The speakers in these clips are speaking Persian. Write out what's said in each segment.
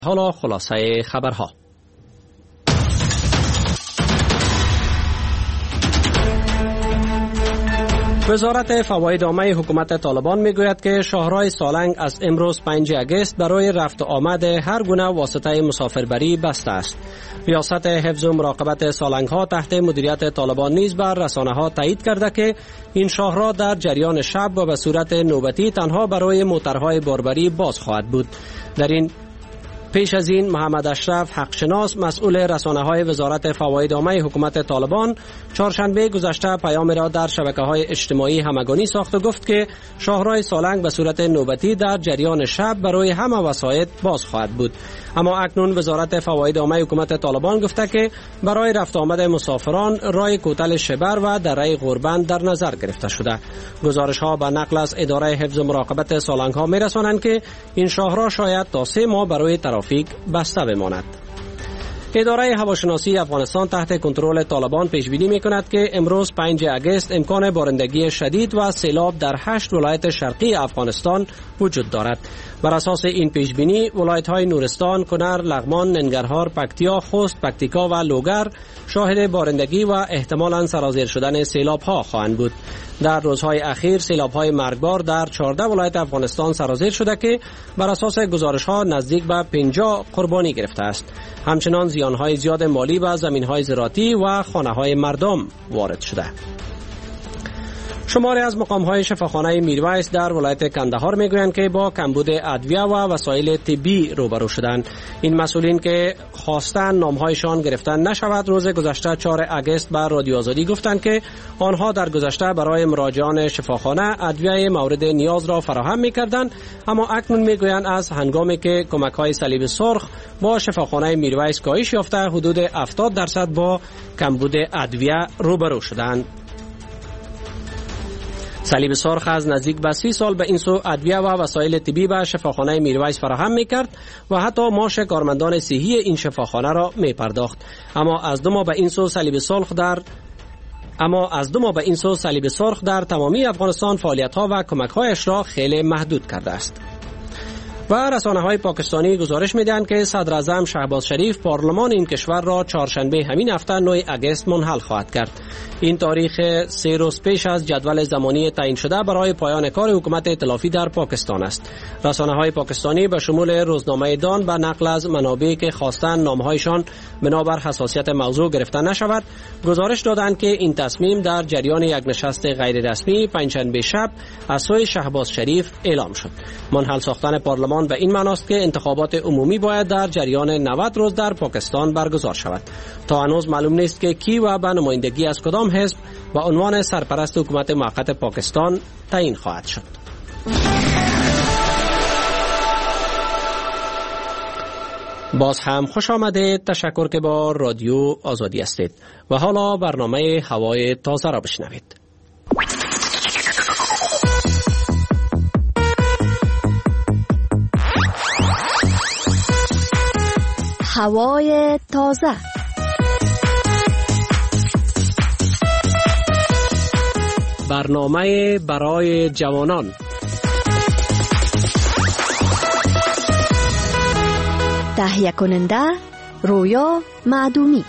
حالا خلاصه خبرها. وزارت فواید عامه حکومت طالبان میگوید که شاهراه سالنگ از امروز 5 اگست برای رفت و آمد هر گونه واسطه مسافربری بسته است. ریاست حفظ و مراقبت سالنگ ها تحت مدیریت طالبان نیز بر رسانه ها تایید کرده که این شاهراه در جریان شب و به صورت نوبتی تنها برای موترهای باربری باز خواهد بود. پیش از این محمد اشرف حقشناس مسئول رسانه‌های وزارت فواید عامه حکومت طالبان چهارشنبه گذشته پیام را در شبکه‌های اجتماعی همگانی ساخت و گفت که شاهراه سالنگ به صورت نوبتی در جریان شب برای همه وسایط باز خواهد بود. اما اکنون وزارت فواید عامه حکومت طالبان گفته که برای رفت آمد مسافران راه کوتل شبر و دره غوربند در نظر گرفته شده. گزارش‌ها به نقل از اداره حفظ و مراقبت سالنگ‌ها می‌رسانند که این شاهراه شاید تا 3 ماه برای ترافیک بسته بماند. اداره هواشناسی افغانستان تحت کنترل طالبان پیش بینی می‌کند که امروز 5 اگست امکان بارندگی شدید و سیلاب در 8 ولایت شرقی افغانستان وجود دارد. بر اساس این پیش بینی ولایت‌های نورستان، کنر، لغمان، ننگرهار، پکتیا، خوست، پکتیکا و لوگر شاهد بارندگی و احتمالاً سرازیر شدن سیلاب‌ها خواهند بود. در روزهای اخیر سیلاب‌های مرگبار در 14 ولایت افغانستان سرازیر شده که بر اساس گزارش‌ها نزدیک به 50 قربانی گرفته است. همچنان زیان‌های زیاد مالی به زمین‌های زراعتی و خانه‌های مردم وارد شده. شماری از مقام‌های شفاخانه میرویس در ولایت کندهار میگویند که با کمبود ادویه و وسایل طبی روبرو شدند. این مسئولین که خواستند نام‌هایشان گرفته نشود روز گذشته 4 اگست به رادیو آزادی گفتند که آنها در گذشته برای مراجعان شفاخانه ادویه مورد نیاز را فراهم می‌کردند، اما اکنون میگویند از هنگامی که کمک‌های صلیب سرخ با شفاخانه میرویس کاهش یافته حدود 70% با کمبود ادویه روبرو شدند. صلیب سرخ از نزدیک به 30 سال به این سو ادویه و وسایل طبی به شفاخانه میرویس فراهم میکرد و حتی معاش کارمندان صحی این شفاخانه را میپرداخت. اما از 2 ماه به این سو صلیب سرخ در تمامی افغانستان فعالیت‌ها و کمک‌هایش را خیلی محدود کرده است. و رسانه‌های پاکستانی گزارش می‌دهند که صدر اعظم شهباز شریف پارلمان این کشور را چهارشنبه همین هفته 9 اگست منحل خواهد کرد. این تاریخ 3 روز پیش از جدول زمانی تعیین شده برای پایان کار حکومت ائتلافی در پاکستان است. رسانه‌های پاکستانی به شمول روزنامه دان به نقل از منابعی که خواستند نامه‌هایشان بنابر حساسیت موضوع گرفته نشود، گزارش دادند که این تصمیم در جریان یک نشست غیر رسمی پنجشنبه شب از سوی شهباز شریف اعلام شد. منحل ساختن پارلمان به این معناست که انتخابات عمومی باید در جریان 90 روز در پاکستان برگزار شود. تا هنوز معلوم نیست که کی و به نمایندگی از کدام حزب و عنوان سرپرست حکومت موقت پاکستان تعیین خواهد شد. باز هم خوش آمدید. تشکر که با رادیو آزادی هستید و حالا برنامه هوای تازه را بشنوید. هوای تازه. برنامه برای جوانان. تهیه کننده رویا معدومی.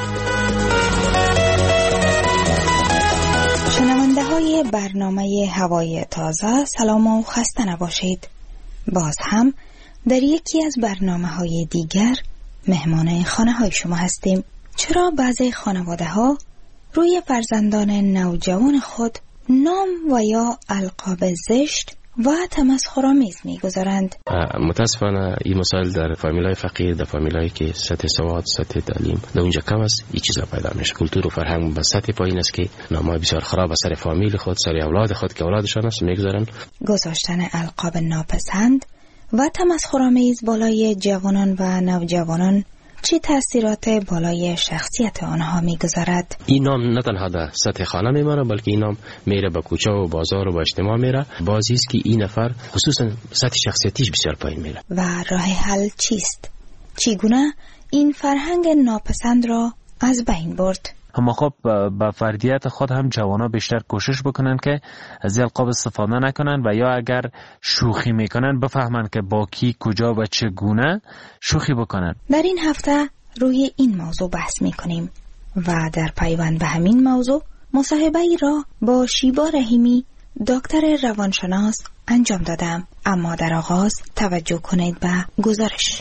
شنونده های برنامه هوای تازه، سلام و خسته نباشید. باز هم در یکی از برنامه های دیگر مهمان خانه های شما هستیم. چرا بعضی خانواده ها روی فرزندان نوجوان خود نام و یا القاب زشت و تمسخرآمیز میگذارند؟ متاسفانه این مسائل در فامیلای فقیر، در فامیلای که سطح سواد، سطح تعلیم در اونجا کم است، این چیزا پیدا میشه. کلتور و فرهنگ به سطح پایین است که نامای بسیار خراب از سر فامیل خود، سر اولاد خود که اولادشان است میگذارن. گذاشتن القاب ناپسند و تمسخرآمیز بالای جوانان و نوجوانان چه تأثیرات بالای شخصیت آنها میگذارد؟ این نام نه تنها در سطح خانه میماره، بلکه این نام میره به کوچه و بازار و به اجتماع میره. بازی است که این نفر خصوصا سطح شخصیتیش بسیار پایین میره. و راه حل چیست؟ چگونه این فرهنگ ناپسند را از بین برد؟ اما خب با فردیت خود هم جوانا بیشتر کوشش بکنن که از القاب استفاده نکنن و یا اگر شوخی میکنن بفهمن که با کی، کجا و چگونه شوخی بکنن. در این هفته روی این موضوع بحث میکنیم و در پیوند به همین موضوع مصاحبه‌ای را با شیبا رحیمی دکتر روانشناس انجام دادم. اما در آغاز توجه کنید به گزارش.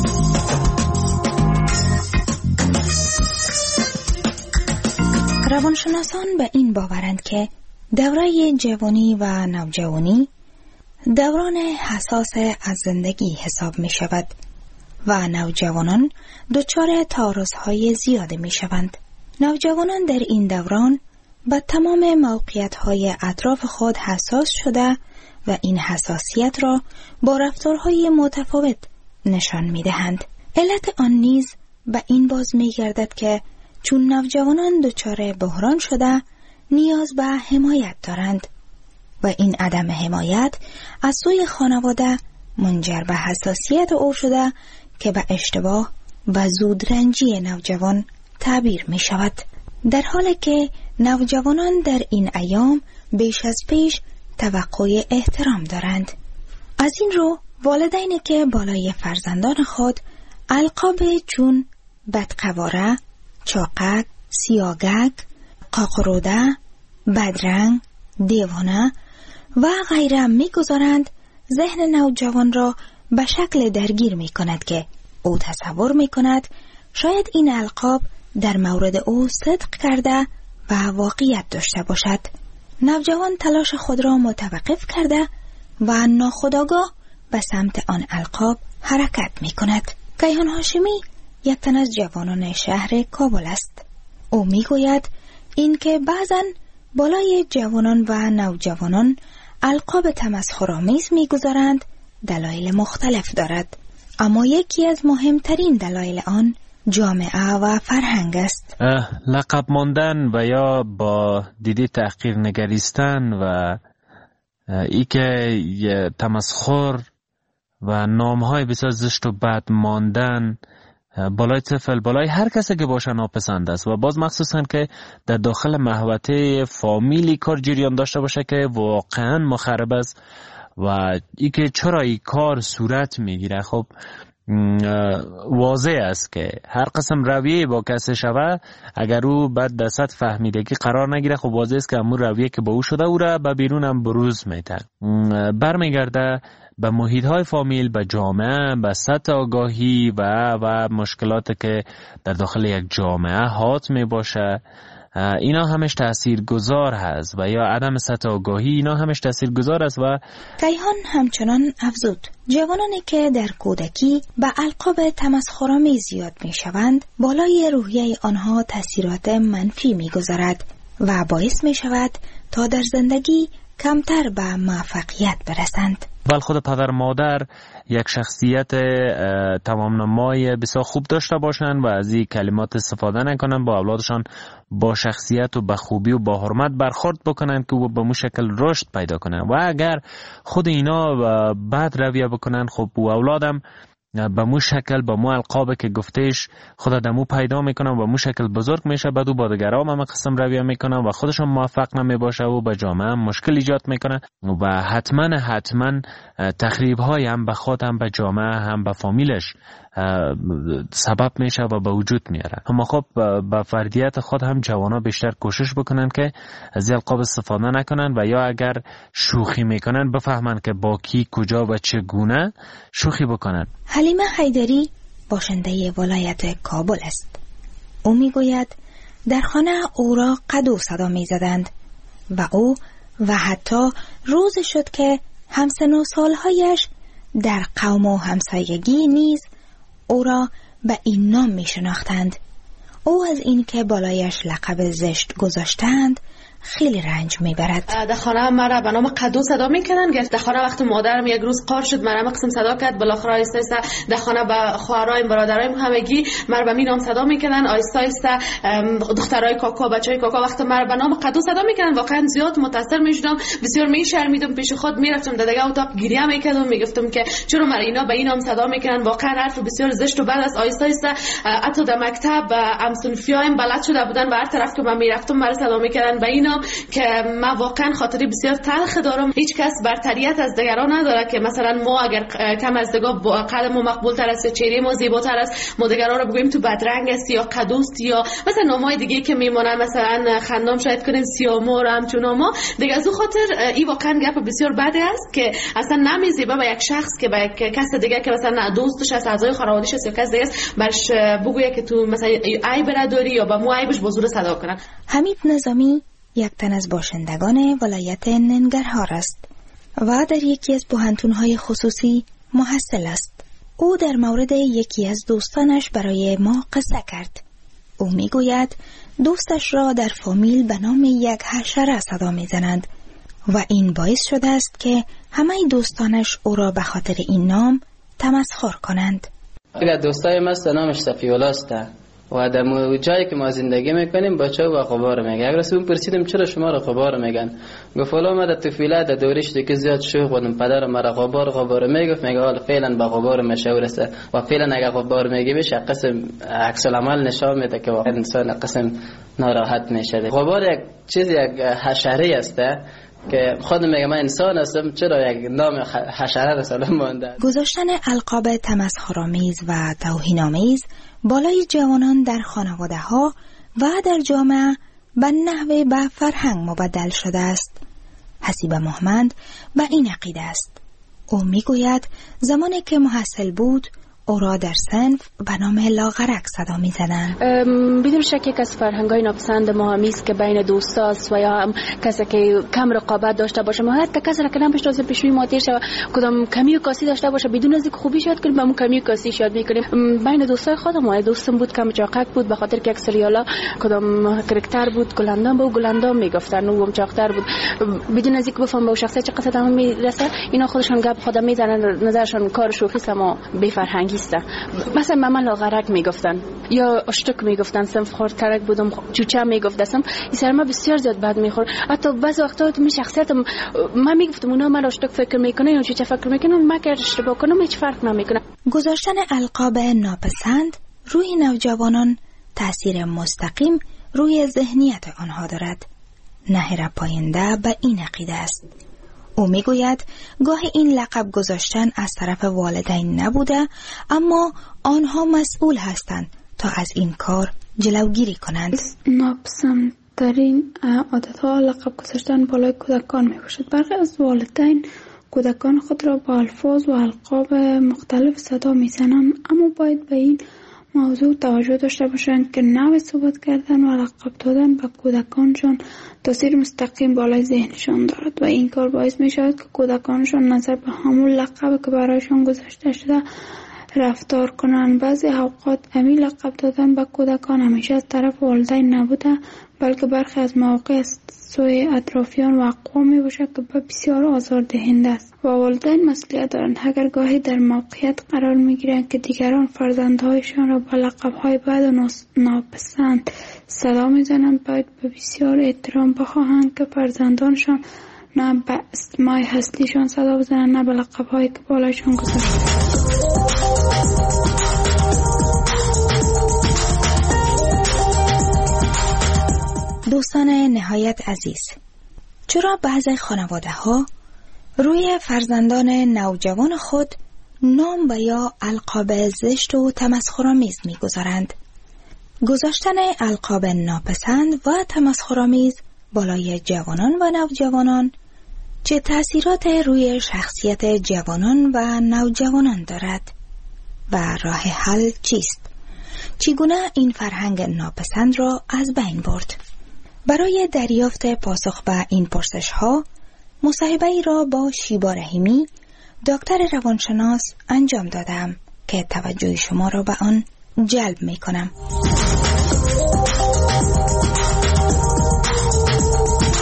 روانشناسان به این باورند که دوره جوانی و نوجوانی دوران حساس از زندگی حساب می شود و نوجوانان دچار تعارض‌های زیاد می شوند. نوجوانان در این دوران به تمام موقعیت‌های اطراف خود حساس شده و این حساسیت را با رفتارهای متفاوت نشان می دهند. علت آن نیز به این باز می گردد که چون نوجوانان دچار بحران شده نیاز به حمایت دارند و این عدم حمایت از سوی خانواده منجر به حساسیت او شده که به اشتباه و زودرنجی نوجوان تعبیر می شود. در حالی که نوجوانان در این ایام بیش از پیش توقع احترام دارند. از این رو والدینی که بالای فرزندان خود القاب چون بدقواره، چاقک، سیاگک، قاقروده، بدرنگ، دیوانه و غیره می‌گذارند، ذهن نوجوان را به شکل درگیر می‌کند که او تصور می‌کند شاید این القاب در مورد او صدق کرده و واقعیت داشته باشد. نوجوان تلاش خود را متوقف کرده و ناخودآگاه به سمت آن القاب حرکت می‌کند. کیهان هاشمی یک تن از جوانان شهر کابل است. او میگوید اینکه بعضن بالای جوانان و نوجوانان القاب تمسخرآمیز میگذارند دلایل مختلف دارد، اما یکی از مهمترین دلایل آن جامعه و فرهنگ است. لقب ماندن و یا با دیده تحقیر نگریستن و ای که تمسخر و نامهای بسیار زشت و بد ماندن بالای طفل، بالای هر کسی که باشه ناپسند است و باز مخصوصا که در داخل محوطه فامیلی کار جریان داشته باشه که واقعا مخرب است و ای که چرا این کار صورت میگیره. خب واضح است که هر قسم رویه با کسی شوه اگر او بعد در سطح فهمیدگی قرار نگیره، خب واضح است که همون رویه که با او شده او را به بیرون هم بروز میده، برمیگرده به محیط های فامیل، به جامعه، به سطح آگاهی و مشکلاتی که در داخل یک جامعه حات می باشه. اینا همش تأثیر گذار هست و یا عدم سطح آگاهی اینا همش تأثیر گذار است. و کیهان همچنان افزود جوانانی که در کودکی به القاب تمسخرآمیز زیاد می شوند بالای روحیه آنها تأثیرات منفی می گذارد و باعث می شود تا در زندگی کمتر به موفقیت برسند. بل خود پدر مادر یک شخصیت تمام نمای بسیار خوب داشته باشند و از این کلمات استفاده نکنند، با اولادشان با شخصیت و با خوبی و با حرمت برخورد بکنند که او به مو شکل رشد پیدا کنند. و اگر خود اینا بد رویه بکنند، خب او اولادم به مو شکل با مو القابه که گفتهش خود دمو پیدا میکنن و مو شکل بزرگ میشه، بعد او با دیگران هم قسم رویه میکنن و خودشون موفق نمیباشه و به جامعه هم مشکل ایجاد میکنه و حتما تخریب های هم به خود هم به جامعه هم به فامیلش سبب میشه و به وجود میاره. اما خب با فردیت خود هم جوانا بیشتر کوشش بکنن که از القاب استفاده نکنن و یا اگر شوخی میکنن بفهمن که با کی، کجا و چگونه شوخی بکنن. حلیمه حیدری باشنده ولایت کابل است. او میگوید در خانه او را قد و صدا میزدند و او و حتی روز شد که همسن و سالهایش در قوم و همسایگی نیز او را به این نام می شناختند. او از این که بالایش لقب زشت گذاشتند خیلی رنج میبرد. در خانه مرا به نام قدو صدا میکنن. در خانه وقتی مادرم یک روز قار شد مرا مقسم صدا کرد، بالاخره آیسته آیسته در خانه به خواهرایم برادرایم همگی مرا به می نام صدا میکنن. آیسته آیسته دخترای کاکا بچهای کاکا وقتی مرا به نام قدو صدا میکنن واقعا زیاد متاثر میشدم، بسیار میشرمیدم، پیش خود میرفتم در دیگه اتاق گریه میکردم، میگفتم که چرا مرا اینا به این نام صدا میکنن، واقعا حرف بسیار زشت. و بعد از آیسته آیسته حتی در مکتب همسنفیایم بلد شده بودن و هر طرف که من میرفتم مرا صدا میکردن به اینا که من واقعا خاطری بسیار تلخ دارم. هیچ کس برتریت از دیگران نداره که مثلا ما اگر کم از دیگه قد ما مقبول تر است، چهره ما زیباتر است، ما دیگران رو بگوییم تو بدرنگ است یا قدوست یا مثلا نامای دیگه که میمونن، مثلا خندام شاید کنین سیامور همچون ما دیگه. از اون خاطر این واقعا گپ بسیار بده است که اصلا نمیزیبه به یک شخص که به یک کس دیگه که مثلا دوستش است، اعضای خانواده‌اش است یا کس دیگه است برش بگویه که تو مثلا عیب نداری یا به مو عیبش با زور صدا کنن. حمید نظامی یک تن از باشندگان ولایت ننگرهار است و در یکی از پوهنتون‌های خصوصی محصل است. او در مورد یکی از دوستانش برای ما قصه کرد. او میگوید دوستش را در فامیل به نام یک حشره صدا میزنند و این باعث شده است که همه دوستانش او را به خاطر این نام تمسخر کنند. اگر دوستای ما نامش صفی‌الله است و در جایی که ما زندگی میکنیم بچه و غبار میگه. اگر اون پرسیدم چرا شما را غبار میگن، گفت والا ما در طفولیت در دورش دیگه زیاد شوخ بودم، پدرم مرا غبار میگفت، میگه حالا فعلا با غبار مشهور است و فعلا اگر غبار میگه بهش قسم عکس العمل نشان میده که واقعا انسان قسم ناراحت میشه. غبار یک چیز یک حشره است که خودم میگم من انسان هستم، چرا یک نام حشره رسالم مانده. گذاشتن القاب تمسخرآمیز و توهین‌آمیز بالای جوانان در خانواده ها و در جامعه به نحوه به فرهنگ مبدل شده است. حسیب محمد به این عقیده است. او میگوید زمانی که محصل بود او را در صنف به نام لاغرک صدا می زدند. بدون شک یک از فرهنگ‌های ناپسند ما همیست که بین دوستاست و یا هم کسی که کم رقابت داشته باشه، ما حتی کسی را که نمی‌شناسه پیش روی ما تیر شه کدام کمی و کاسی داشته باشه بدون از اینکه خوبی یاد کنیم با اون کمی و کاسی یاد می‌کنیم. بین دوستای خودم دوستم بود کم چاقک بود به خاطر که یک سریالا کدام کاراکتر بود گلندام بود، گلندام میگفتن او هم چاقتر بود، بدون از اینکه بفهم به شخصیت چه قصد هم میرسه اینا خودشون گپ خودم میزنن، نظرشون کار شوخی است اما بی فرهنگی. مثلا من لاغرک میگفتن یا اشتک میگفتن، صنف خردترک بودم، چوچه میگفتم، این سر ما بسیار زیاد بد میخورد. حتی بعضی وقتا تو می شخصیتم من میگفتم اونا من اشتک فکر میکنه یا چوچه فکر میکنه، من که اشتباه کنم هیچ فرق نمیکنه. گذاشتن القاب ناپسند روی نوجوانان تاثیر مستقیم روی ذهنیت آنها دارد. نهر پاینده به این عقیده است. او میگوید گاهی این لقب گذاشتن از طرف والدین نبوده، اما آنها مسئول هستند تا از این کار جلوگیری کنند. ناپسندترین عادتها لقب گذاشتن بالای کودکان می باشد. برخی از والدین کودکان خود را با الفاظ و القاب مختلف صدا می زنند، اما باید به این موضوع توجه داشته باشند که نوع صحبت کردن و لقب دادن به کودکانشان تاثیر مستقیم بالای ذهنشان دارد و این کار باعث می شود که کودکانشان نظر به همون لقب که برایشان گذاشته شده رفتار کنند. بعضی اوقات همین لقب دادن به کودکان همیشه از طرف والدین نبوده، بلکه برخی از مواقع از سوی اطرافیان و اقوام می باشد که بسیار آزاردهنده است و والدین مسئولیت دارند. اگر گاهی در موقعیت قرار می گیرند که دیگران فرزندهایشان را با لقب‌های بد و ناپسند صدا می زنند، باید به بسیار احترام بخواهند که فرزندانشان نه به اسمای هستیشان صدا بزنند نه به لقب‌هایی که بالایشان گذاشته. دوستان نهایت عزیز، چرا بعضی خانواده ها روی فرزندان نوجوان خود نام و یا القاب زشت و تمسخرآمیز می‌گذارند؟ گذاشتن القاب ناپسند و تمسخرآمیز بالای جوانان و نوجوانان چه تأثیرات روی شخصیت جوانان و نوجوانان دارد و راه حل چیست؟ چگونه این فرهنگ ناپسند را از بین برد؟ برای دریافت پاسخ به این پرسش ها مصاحبه‌ای را با شیبا رحیمی دکتر روانشناس انجام دادم که توجه شما را به آن جلب می کنم.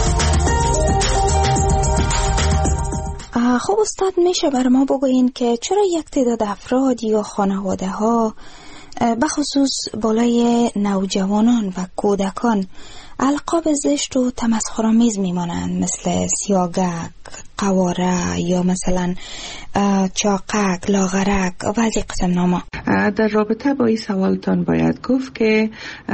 خب استاد، میشه بر ما بگوین که چرا یک تعداد افراد یا خانواده ها بخصوص بالای نوجوانان و کودکان القاب زشت و تمسخرآمیز میمانند، مثل سیاگک، قواره یا مثلا چاقک، لاغرک و از این قسم ناما؟ در رابطه با این سوالتان باید گفت که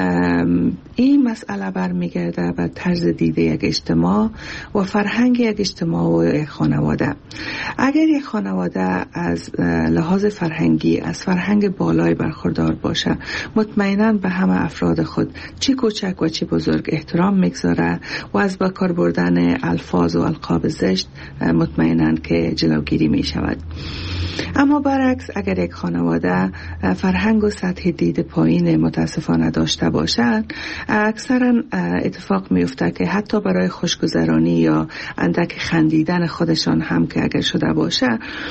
این مسئله برمیگرده به طرز دیده یک اجتماع و فرهنگ یک اجتماع و یک خانواده. اگر یک خانواده از لحاظ فرهنگی از فرهنگ بالای برخوردار باشه، مطمئناً به همه افراد خود چی کوچک و چی بزرگ احترام میگذاره و از با کار بردن الفاظ و القاب زشت مطمئناً که جلوگیری می شود. اما برعکس، اگر یک خانواده فرهنگ و سطح دید پایین متاسفانه داشته باشند، اکثرا اتفاق میفته که حتی برای خوشگذرانی یا اندک خندیدن خودشان هم که اگر شده باشه،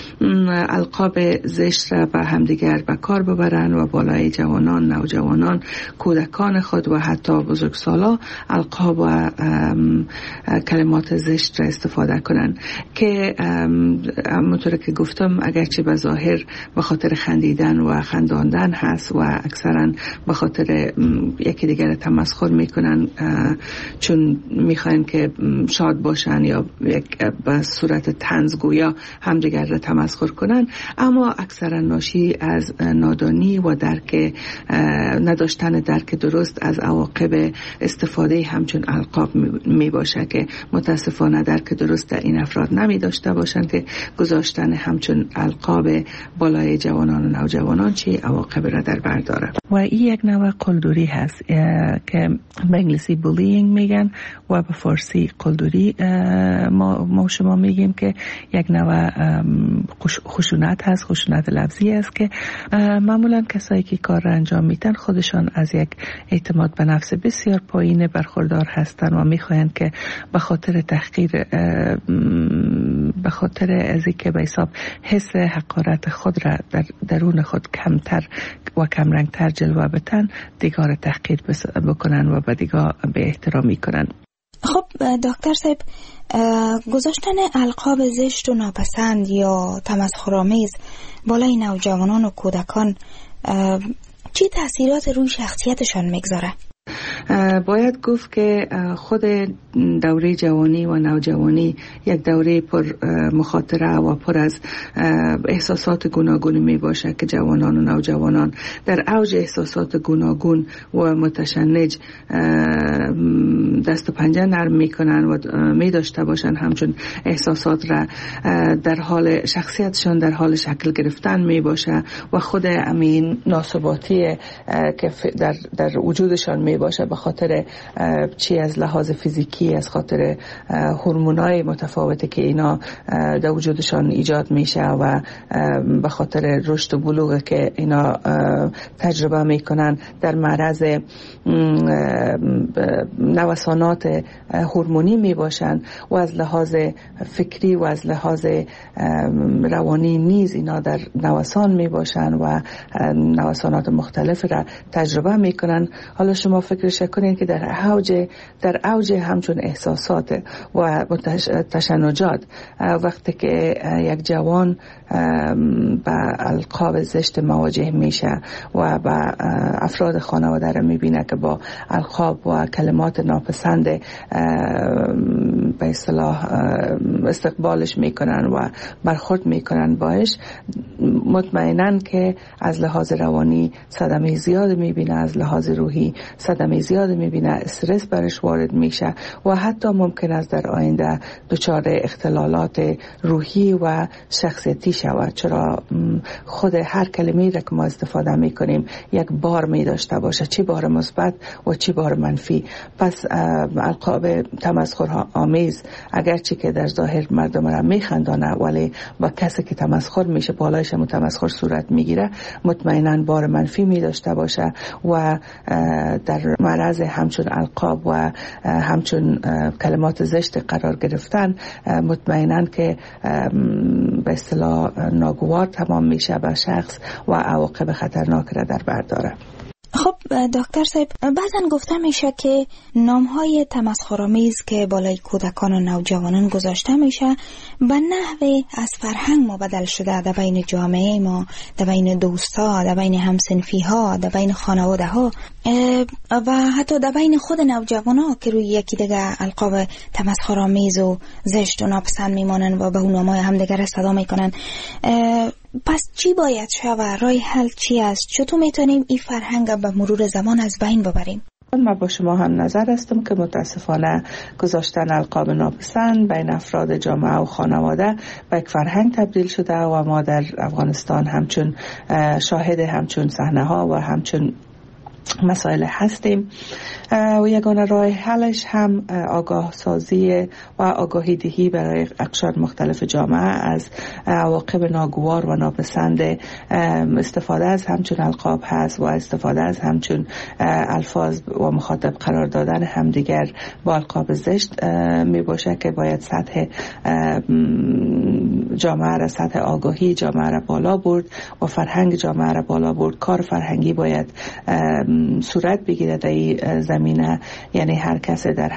القاب زشت را به همدیگر به کار ببرن و بالای جوانان، نوجوانان، کودکان خود و حتی بزرگسالا القاب و کلمات زشت را استفاده کنن که همونطور که گفتم اگرچه به ظاهر به خاطر خندیدن و خنداندن هست و اکثرا به خاطر یکی دیگر تمسخر میکنن چون میخواین که شاد باشن یا به صورت طنز گویا همدیگر را تمسخر کنن، اما اکثرا ناشی از نادانی و نداشتن درک درست از عواقب استفاده همچون القاب می باشه که متاسفانه درک درست در این افراد نمی داشته باشند که گذاشتن همچون القاب بالای جوانان و نوجوانان چه عواقب را در بر داره. و این یک نوع قلدری هست که به انگلیسی بولینگ میگن و به فارسی قلدری ما شما میگیم که یک نوع خشونت هست، خشونت لفظی است که معمولا کسایی که کار را انجام میدن خودشان از یک اعتماد به نفس بسیار پایین برخوردار هستند و میخواهند که به خاطر تحقیر، به خاطر از اینکه به حساب حس حقارت خود را در درون خود کمتر و کمرنگتر جلوه بدن، دیگر تحقیر بکنن و به دیگر به احترامی کنن. خب دکتر صاحب، گذاشتن القاب زشت و ناپسند یا تمسخرآمیز بالای نوجوانان و کودکان چه تأثیرات روی شخصیتشان میگذاره؟ باید گفت که خود دوره جوانی و نوجوانی یک دوره پر مخاطره و پر از احساسات گوناگون می باشه که جوانان و نوجوانان در اوج احساسات گوناگون و متشنج دست و پنجه نرم می کنن و می داشته باشن همچون احساسات را در حال شخصیتشان در حال شکل گرفتن می باشه و خود امین ناثباتی که در وجودشان می باشه به خاطر چی از لحاظ فیزیکی، از خاطر هورمونای متفاوتی که اینا در وجودشان ایجاد میشه و به خاطر رشد و بلوغ که اینا تجربه میکنن در معرض نوسانات هورمونی میباشن و از لحاظ فکری و از لحاظ روانی نیز اینا در نوسان میباشن و نوسانات مختلف را تجربه میکنن. حالا شما فکرش کنین که در اوج همچون احساسات و تشنجات وقتی که یک جوان با القاب زشت مواجه میشه و با افراد خانواده را میبینه که با القاب و کلمات ناپسند به اصطلاح استقبالش میکنن و برخورد میکنن باش، مطمئناً که از لحاظ روانی صدمه زیاد میبینه، از لحاظ روحی صدمه زیاد میبینه، استرس برش وارد میشه و حتی ممکن است در آینده دچار اختلالات روحی و شخصیتی شود، چرا خود هر کلمه‌ای را که ما استفاده میکنیم یک بار میداشته باشه، چی بار مثبت و چی بار منفی. پس القاب تمسخر آمیز اگرچه که در ظاهر مردم را میخندانه ولی با کسی که تمسخر میشه بالایش تمسخر صورت میگیره، مطمئنا بار منفی میداشته باشه و در معرض همچون القاب و همچون کلمات زشت قرار گرفتن مطمئنا که به اصطلاح ناگوار تمام میشه به شخص و عواقب خطرناک را در بر داره. خب دکتر صاحب، بعضن گفته میشه که نامهای تمسخرآمیز که بالای کودکان و نوجوانان گذاشته میشه به نحوی از فرهنگ ما بدل شده در بین جامعه ما، در بین دوستا، در بین همسنفی ها، در بین خانواده ها و حتی در بین خود نوجوان ها که روی یکی دیگه القاب تمسخرآمیز و زشت و ناپسند میمانن و به اون نامای همدیگر صدا میکنن. پس چی باید شود؟ راه حل چی است؟ چطور میتونیم این فرهنگ به مرور زمان از بین ببریم؟ من با شما هم نظر هستم که متاسفانه گذاشتن القاب ناپسند بین افراد جامعه و خانواده به یک فرهنگ تبدیل شده و ما در افغانستان همچون شاهد همچون صحنه ها و همچون مسائل هستیم و یگانه راه حلش هم آگاه سازی و آگاهی دهی برای اقشار مختلف جامعه از عواقب ناگوار و ناپسند استفاده از همچون القاب هست و استفاده از همچون الفاظ و مخاطب قرار دادن همدیگر با القاب زشت می باشه که باید سطح جامعه را، سطح آگاهی جامعه را بالا برد و فرهنگ جامعه را بالا برد. کار فرهنگی باید صورت بگیره در این زمینه، یعنی هر کسی در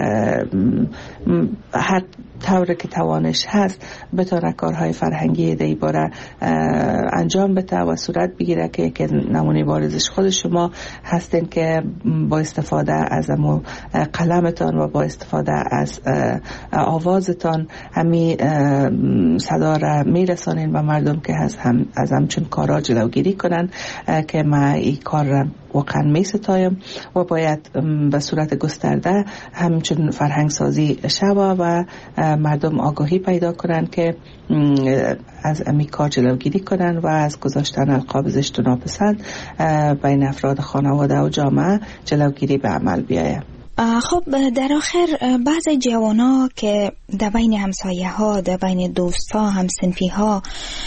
هر طوری که توانش هست بتونه کارهای فرهنگی در این باره انجام بده و صورت بگیره که نمونه بارزش خود شما هستین که با استفاده از قلمتان و با استفاده از آوازتان همین صدا را میرسانین و مردم که از همچون کارا جلوگیری کنن که ما این کار را واقعا می ستایم و باید به صورت گسترده همچون فرهنگ سازی شوه و مردم آگاهی پیدا کنن که از امی کار جلوگیری کنن و از گذاشتن القاب زشت و ناپسند بین افراد خانواده و جامعه جلوگیری به عمل بیاید. خب در آخر بعضی جوانا که در بین همسایه ها، در بین دوستا، همسنفی ها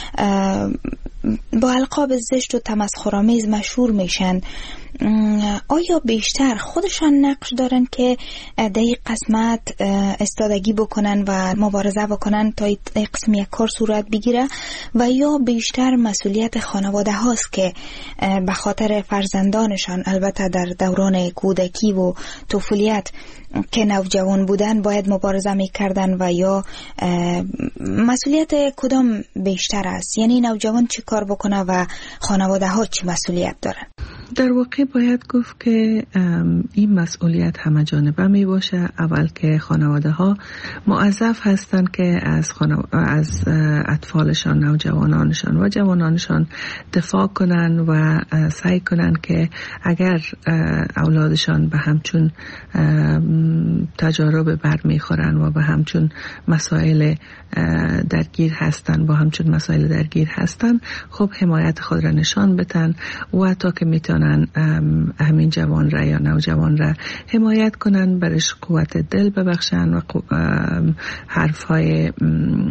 با القاب زشت و تمسخرآمیز مشهور میشن، آیا بیشتر خودشان نقش دارن که در این قسمت استادگی بکنن و مبارزه بکنن تا این قسم یک کار صورت بگیره و یا بیشتر مسئولیت خانواده هاست که به خاطر فرزندانشان، البته در دوران کودکی و طفولیت که نوجوان بودن، باید مبارزه میکردن و یا مسئولیت کدام بیشتر است؟ یعنی نوجوان چی کار بکنه و خانواده ها چی مسئولیت دارن؟ در واقع باید گفت که این مسئولیت همه جانبه می باشه. اول که خانواده ها موظف هستند که از اطفالشان، نوجوانانشان و جوانانشان دفاع کنن و سعی کنن که اگر اولادشان به همچون تجارب برمیخورن و به همچون مسائل درگیر هستن، خب حمایت خود را نشان بدن و تا که میتونن همین جوان را یا نوجوان را حمایت کنن، برش قوت دل ببخشن و حرفهای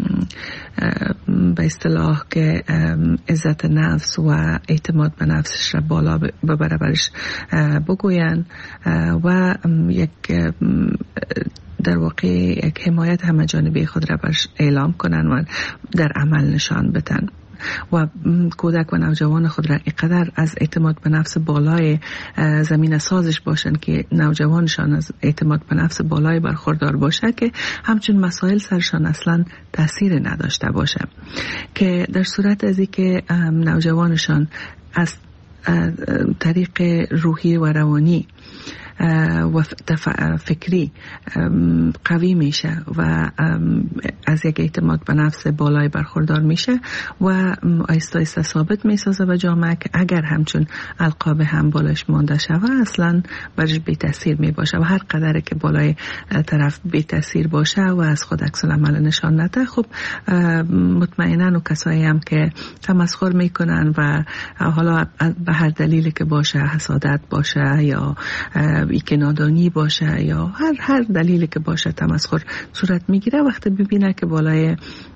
به اصطلاح که عزت نفس و اعتماد به نفسش را بالا ببره برش بگوین و یک در واقع یک حمایت همه جانبه خود را برش اعلام کنن و در عمل نشان بدن و کودک و نوجوان خود را اینقدر از اعتماد به نفس بالای زمین سازش باشن که نوجوانشان از اعتماد به نفس بالای برخوردار باشه که همچون مسائل سرشان اصلا تأثیر نداشته باشه، که در صورت ازی که نوجوانشان از طریق روحی و روانی و فکری قوی میشه و از یک اعتماد به نفس بالای برخوردار میشه و آیسته آیسته ثابت میسازه به جامعه که اگر همچون القاب هم بالایش مانده شوه اصلا برش بی تاثیر میباشه و هر قدر که بالای طرف بی تاثیر باشه و از خود عکس العمل نشان نده، خب مطمئنا و کسایی هم که تمسخر میکنن و حالا به هر دلیلی که باشه، حسادت باشه یا که نادانی باشه یا هر دلیلی که باشه تمسخر صورت میگیره، وقتی ببینه که بالای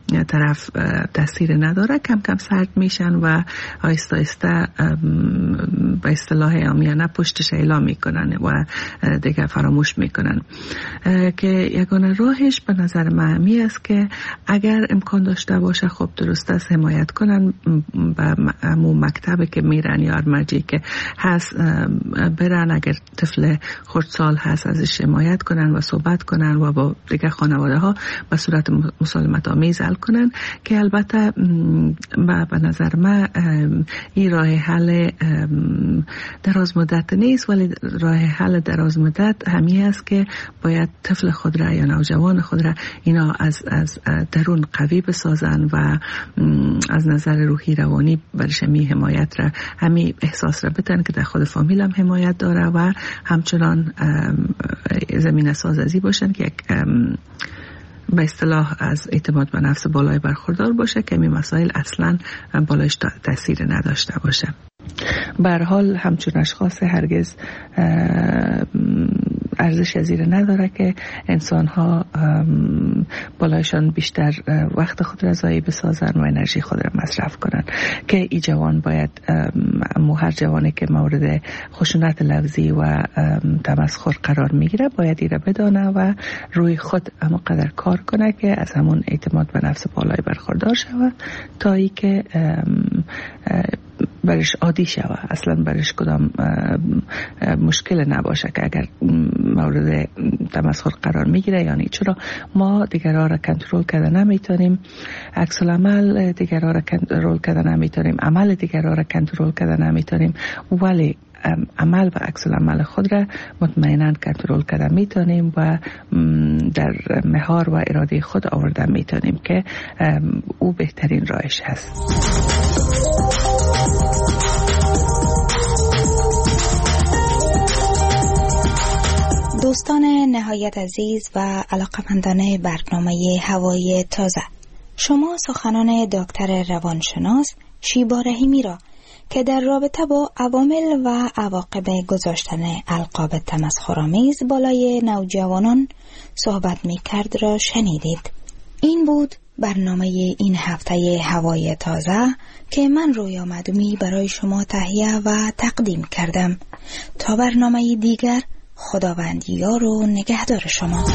طرف تاثیر نداره، کم کم سرد میشن و آیسته آیسته به اصطلاح عامیانه پشتش اعلام میکنن و دیگه فراموش میکنن. که یگانه راهش به نظر من همی است که اگر امکان داشته باشه خب درست است حمایت کنن، به همون مکتبی که میرن یا ارمجی که هست برن، اگر طفل خردسال هست ازش حمایت کنن و صحبت کنن و با دیگه خانواده ها به صورت مسالمت آمیز حل کنن. که البته به نظر من این راه حل دراز مدت نیست، ولی راه حل دراز مدت همی است که باید طفل خود را یا نوجوان خود را اینا از درون قوی بسازن و از نظر روحی روانی برش همی حمایت را همی احساس را بتن که در خود فامیل هم حمایت داره و همچنان زمین سازی باشن که یک به اصطلاح از اعتماد به نفس بالای برخوردار باشه که این مسائل اصلا بالایش تاثیر نداشته باشه. به هر حال همچون اشخاص هرگز ارزش زیر نداره که انسان ها بالایشان بیشتر وقت خود را ضایع بسازن و انرژی خود را مصرف کنن. که ای جوان باید هر جوانی که مورد خشونت لفظی و تمسخر قرار میگیره باید ای را بدانه و روی خود همونقدر کار کنه که از همون اعتماد به نفس بالای برخوردار شوه تا ای که برش عادی شوه، اصلا برش کدام مشکل نباشه که اگر مورد تمسخر قرار میگیره. یعنی چرا ما دیگرها را کنترل کرده نمیتونیم، عکس العمل دیگرها را کنترل کرده نمیتونیم، عمل دیگرها را کنترل کرده نمیتونیم، ولی عمل و عکس العمل خود را مطمئنا کنترل کرده میتونیم و در مهار و اراده خود آورده میتونیم که او بهترین راهش هست. دوستان نهایت عزیز و علاقمندان برنامه هوای تازه، شما سخنان دکتر روانشناس شیبا رحیمی را که در رابطه با عوامل و عواقب گذاشتن القاب تمسخرآمیز بالای نوجوانان صحبت می کرد را شنیدید. این بود برنامه این هفته هوای تازه که من رویا معدومی برای شما تهیه و تقدیم کردم. تا برنامه دیگر، خداوند یار و نگهدار شما.